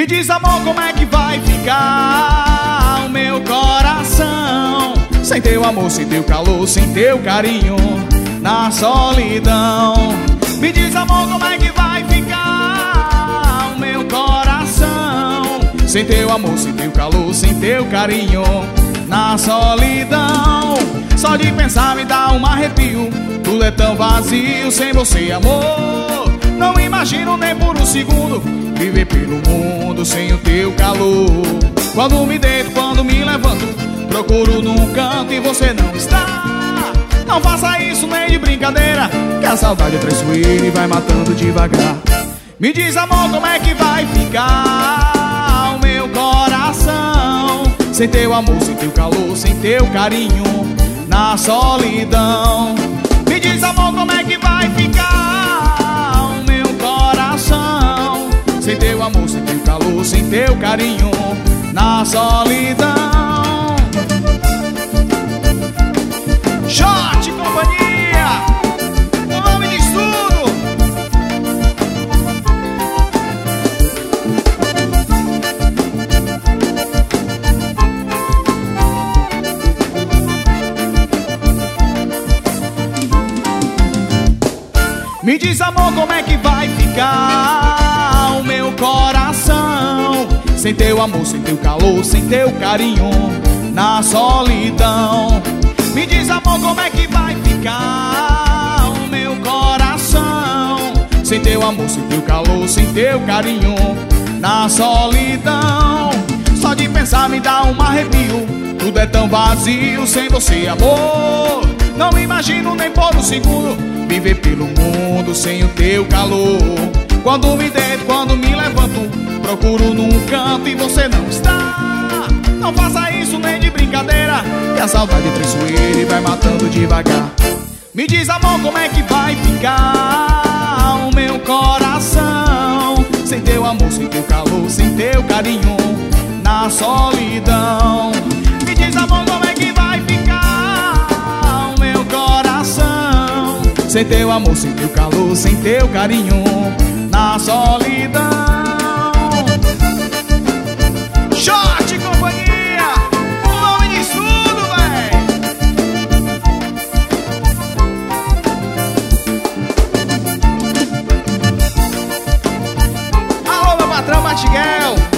Me diz, amor, como é que vai ficar o meu coração sem teu amor, sem teu calor, sem teu carinho, na solidão. Me diz, amor, como é que vai ficar o meu coração sem teu amor, sem teu calor, sem teu carinho, na solidão. Só de pensar me dá um arrepio, tudo é tão vazio sem você, amor. Não imagino nem por um segundo viver pelo mundo sem o teu calor. Quando me deito, quando me levanto, procuro num canto e você não está. Não faça isso nem de brincadeira, que a saudade é traiçoeira e vai matando devagar. Me diz, amor, como é que vai ficar o meu coração sem teu amor, sem teu calor, sem teu carinho, na solidão. Me diz, amor, como é que vai ficar o meu coração sem teu amor, sem teu calor, sem teu carinho, na solidão. Short Companhia, o nome diz tudo. Me diz, amor, como é que vai ficar o meu coração sem teu amor, sem teu calor, sem teu carinho, na solidão. Me diz, amor, como é que vai ficar o meu coração sem teu amor, sem teu calor, sem teu carinho, na solidão. Só de pensar me dá um arrepio, tudo é tão vazio sem você, amor. Não imagino nem por um segundo viver pelo mundo sem o teu calor. Quando me deito, quando me levanto, procuro num canto e você não está. Não faça isso nem de brincadeira, que a saudade é traiçoeira e vai matando devagar. Me diz, amor, como é que vai ficar o meu coração sem teu amor, sem teu calor, sem teu carinho, na solidão. Me diz, amor, como é que vai ficar o meu coração sem teu amor, sem teu calor, sem teu carinho, na solidão. Short Companhia, o nome diz tudo, véi. Alô, meu patrão Batiguel.